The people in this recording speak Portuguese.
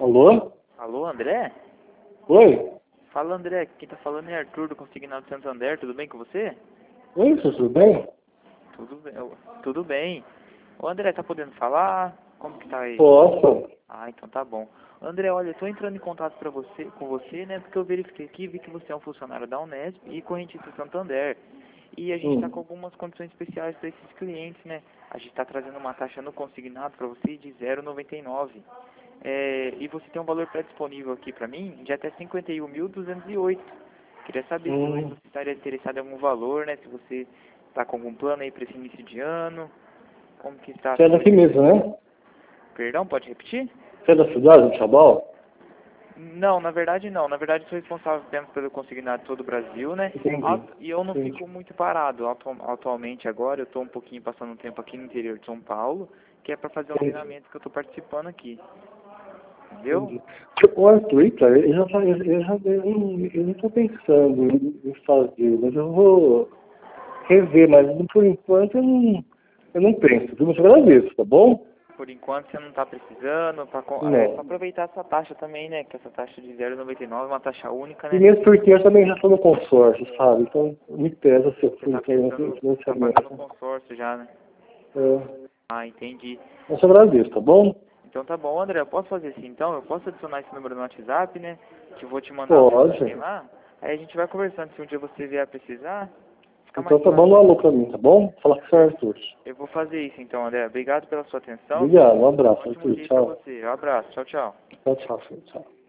Alô? Alô, André? Oi? Fala, André. Quem tá falando é Arthur do Consignado Santander. Tudo bem com você? Oi, tudo bem? Tudo bem. Tudo bem. Ô, André, tá podendo falar? Como que tá aí? Posso? Ah, então tá bom. André, olha, eu tô entrando em contato com você, né? Porque eu verifiquei aqui e vi que você é um funcionário da Unesp e correntista Santander. E a gente tá com Hum. algumas condições especiais para esses clientes, né? A gente tá trazendo uma taxa no consignado para você de 0,99. E você tem um valor pré-disponível aqui para mim de até 51.208. Queria saber se hoje Hum. você estaria interessado em algum valor, né? Se você está com algum plano aí para esse início de ano. Como que está Você a é sua... daqui mesmo, né? Perdão, pode repetir? Você é da cidade, do Chabal? Não, na verdade não. Na verdade sou responsável apenas pelo consignado de todo o Brasil, né? Entendi. E eu não Entendi. fico muito parado. Atualmente agora eu estou um pouquinho passando um tempo aqui no interior de São Paulo, que é para fazer um Entendi. treinamento que eu estou participando aqui. Entendeu? Entendi. O Arthur, cara, eu não tô pensando em fazer, mas eu vou rever, mas por enquanto eu não penso. Eu te agradeço, tá bom? Por enquanto você não está precisando, para Não. aproveitar essa taxa também, né? Que essa taxa de 0,99 é uma taxa única, E né? mesmo porque eu também já estou no consórcio, sabe? Então me pesa se eu Você fui está fazer um pensando, tá pagando financiamento. consórcio já, né? É. Ah, entendi. Eu te agradeço, tá bom? Então tá bom, André, eu posso fazer assim então? Eu posso adicionar esse número no WhatsApp, né? Que eu vou te mandar a mensagem Pode. lá. Aí a gente vai conversando. Se um dia você vier a precisar, fica mais Então tá bom, fácil. dá um alô pra mim, tá bom? Fala com o Arthur. Eu vou fazer isso então, André. Obrigado pela sua atenção, viu? Obrigado, um abraço, Ótimo Arthur. dia pra Tchau. você. Um abraço. Tchau, tchau. Tchau, tchau, filho. Tchau.